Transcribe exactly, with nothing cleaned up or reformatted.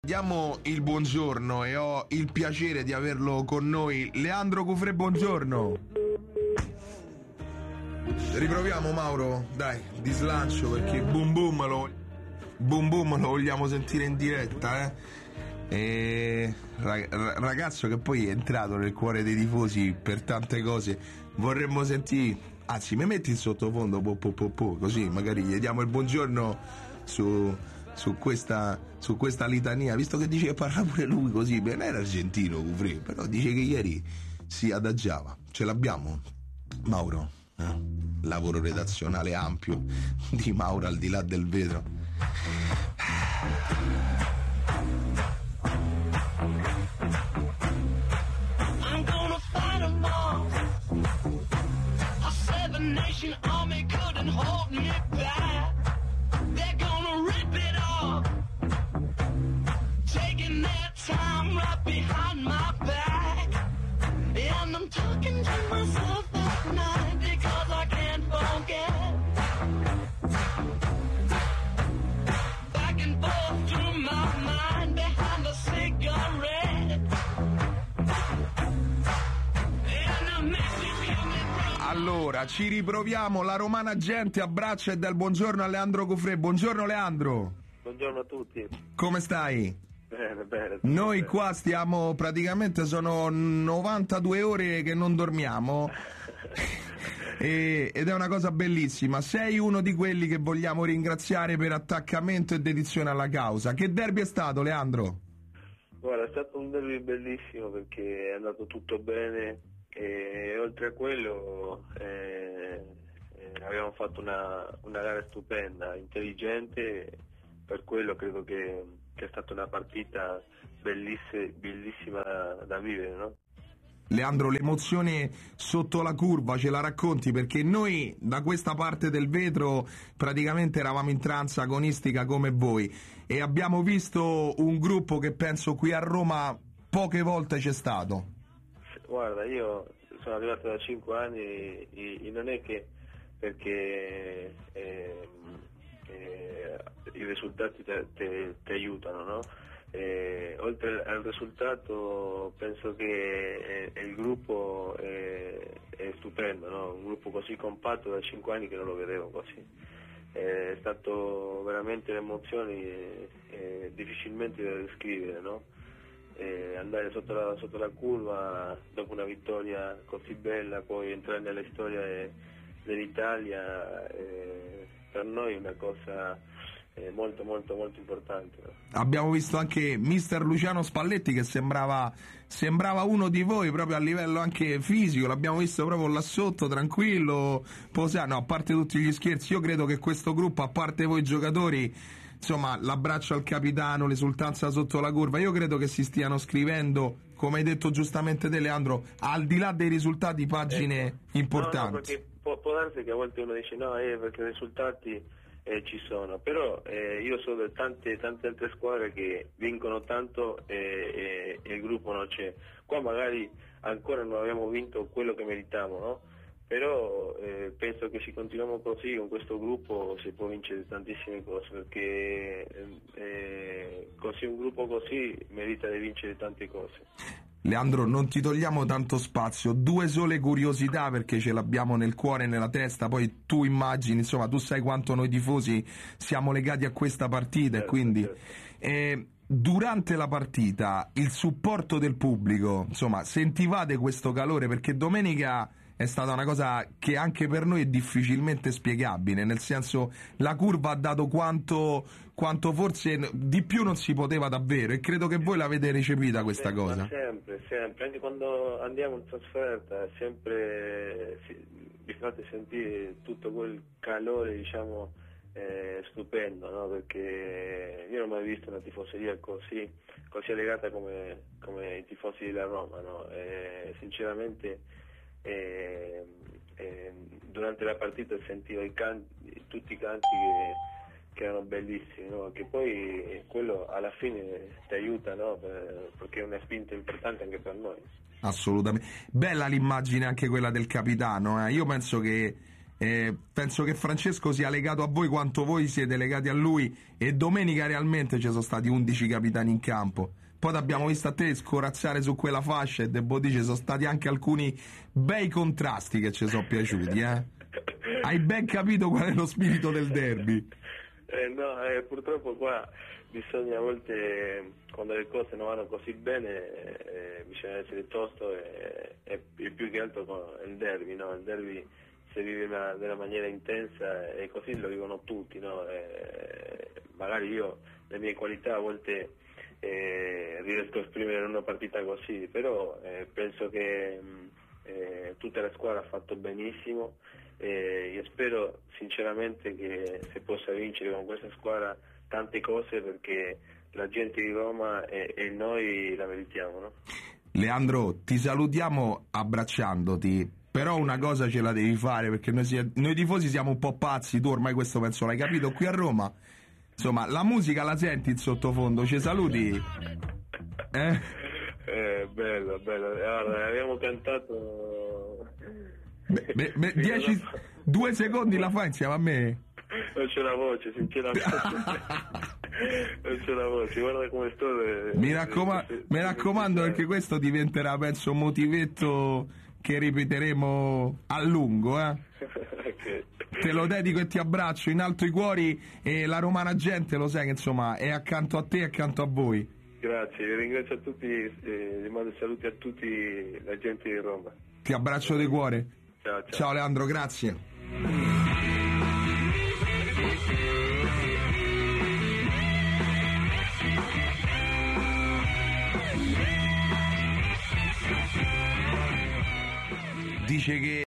Diamo il buongiorno e ho il piacere di averlo con noi Leandro Cufré, buongiorno. Riproviamo Mauro, dai, di slancio perché boom boom lo, boom boom lo vogliamo sentire in diretta, eh? E ragazzo che poi è entrato nel cuore dei tifosi per tante cose, vorremmo sentire, anzi mi metti in sottofondo po, po, po, po, così magari gli diamo il buongiorno su... Su questa, su questa litania, visto che dice che parla pure lui così, non era argentino Cufré, però dice che ieri si adagiava. Ce l'abbiamo, Mauro, eh? Lavoro redazionale ampio di Mauro al di là del vetro. I'm gonna fight 'em all. A seven nation army couldn't hold me back. They're gonna rip it off, taking their time right behind my back. And I'm talking to myself at night because I can't forget. Back and forth through my mind behind a cigarette. And I miss you, kill me. Allora, ci riproviamo, la romana gente abbraccia e dà il buongiorno a Leandro Cufré. Buongiorno Leandro. Buongiorno a tutti. Come stai? Bene, bene. Noi bene. qua stiamo praticamente, sono novantadue ore che non dormiamo e, ed è una cosa bellissima. Sei uno di quelli che vogliamo ringraziare per attaccamento e dedizione alla causa. Che derby è stato, Leandro? Guarda, è stato un derby bellissimo perché è andato tutto bene. E oltre a quello eh, eh, abbiamo fatto una, una gara stupenda, intelligente, per quello credo che, che è stata una partita belliss- bellissima da, da vivere, no? Leandro, l'emozione sotto la curva ce la racconti? Perché noi da questa parte del vetro praticamente eravamo in tranza agonistica come voi e abbiamo visto un gruppo che penso qui a Roma poche volte c'è stato. Guarda, io sono arrivato da cinque anni e, e non è che perché eh, eh, i risultati ti aiutano, no? Eh, oltre al risultato penso che eh, il gruppo è, è stupendo, no? Un gruppo così compatto da cinque anni che non lo vedevo così. Eh, è stato veramente l'emozione eh, difficilmente da descrivere, no? Eh, andare sotto la, sotto la curva dopo una vittoria così bella, poi entrare nella storia de, dell'Italia, eh, per noi è una cosa eh, molto molto molto importante, no? Abbiamo visto anche mister Luciano Spalletti che sembrava, sembrava uno di voi proprio a livello anche fisico, l'abbiamo visto proprio là sotto, tranquillo, posato. No, a parte tutti gli scherzi, io credo che questo gruppo, a parte voi giocatori, insomma, l'abbraccio al capitano, l'esultanza sotto la curva, io credo che si stiano scrivendo, come hai detto giustamente te Leandro, al di là dei risultati, pagine ecco. importanti. No, no, perché può, può darsi che a volte uno dice no, eh, perché i risultati eh, ci sono, però eh, io so di tante, tante altre squadre che vincono tanto e, e, e il gruppo non c'è. Qua magari ancora non abbiamo vinto quello che meritiamo, no? Però eh, penso che se continuiamo così con questo gruppo si può vincere tantissime cose, perché eh, così un gruppo così merita di vincere tante cose. Leandro, non ti togliamo tanto spazio, due sole curiosità perché ce l'abbiamo nel cuore e nella testa, poi tu immagini, insomma, tu sai quanto noi tifosi siamo legati a questa partita, certo, e quindi certo. Eh, durante la partita il supporto del pubblico, insomma, sentivate questo calore? Perché domenica è stata una cosa che anche per noi è difficilmente spiegabile, nel senso, la curva ha dato quanto, quanto forse di più non si poteva davvero, e credo che voi l'avete recepita questa sì, cosa. Ma sempre, sempre, anche quando andiamo in trasferta, sempre sì, vi fate sentire tutto quel calore, diciamo, eh, stupendo, no? Perché io non ho mai visto una tifoseria così, così legata come, come i tifosi della Roma, no? E, sinceramente E, e durante la partita sentivo i canti, tutti i canti che, che erano bellissimi, no? Che poi quello alla fine ti aiuta, no? Per, perché è una spinta importante anche per noi. Assolutamente, bella l'immagine anche quella del capitano, eh? Io penso che Eh, penso che Francesco sia legato a voi quanto voi siete legati a lui, e domenica realmente ci sono stati undici capitani in campo. Poi abbiamo visto a te scorazzare su quella fascia, e devo dire ci sono stati anche alcuni bei contrasti che ci sono piaciuti, eh? Hai ben capito qual è lo spirito del derby? Eh, no, eh, purtroppo qua bisogna a volte, quando le cose non vanno così bene, eh, bisogna essere tosto, e, e, e più che altro con il derby, no? Il derby si vive una, nella maniera intensa, e così lo vivono tutti, no? Eh, magari io, le mie qualità a volte eh, riesco a esprimere in una partita così, però eh, penso che eh, tutta la squadra ha fatto benissimo. Eh, io spero sinceramente che si possa vincere con questa squadra tante cose, perché la gente di Roma e, e noi la meritiamo, no? Leandro, ti salutiamo abbracciandoti, però una cosa ce la devi fare, perché noi, si, noi tifosi siamo un po' pazzi, tu ormai questo penso l'hai capito. Qui a Roma, insomma, la musica la senti in sottofondo, ci saluti? Eh? Eh, bello, bello. Allora, abbiamo cantato... Be, be, be, dieci, due secondi la fa insieme a me? Non c'è la voce, sinceramente. Non c'è la voce, guarda come sto. Le, mi, raccoma- le, le, mi raccomando, perché questo diventerà, penso, un motivetto che ripeteremo a lungo, eh? Okay. Te lo dedico e ti abbraccio in alto i cuori, e la romana gente lo sai che insomma è accanto a te e accanto a voi. Grazie, vi ringrazio a tutti, eh, mando saluti a tutti la gente di Roma. Ti abbraccio di cuore. Ciao, ciao. Ciao Leandro, grazie. Dice che